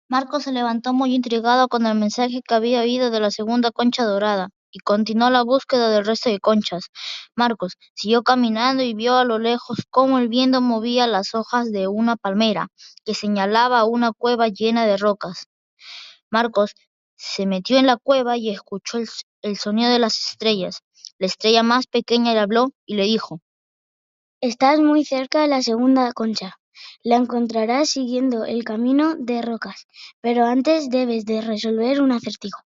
Marcos se levantó muy intrigado con el mensaje que había oído de la segunda concha dorada, y continuó la búsqueda del resto de conchas. Marcos siguió caminando y vio a lo lejos cómo el viento movía las hojas de una palmera, que señalaba una cueva llena de rocas. Marcos se metió en la cueva y escuchó el sonido de las estrellas. La estrella más pequeña le habló y le dijo: Estás muy cerca de la segunda concha. La encontrarás siguiendo el camino de rocas, pero antes debes de resolver un acertijo.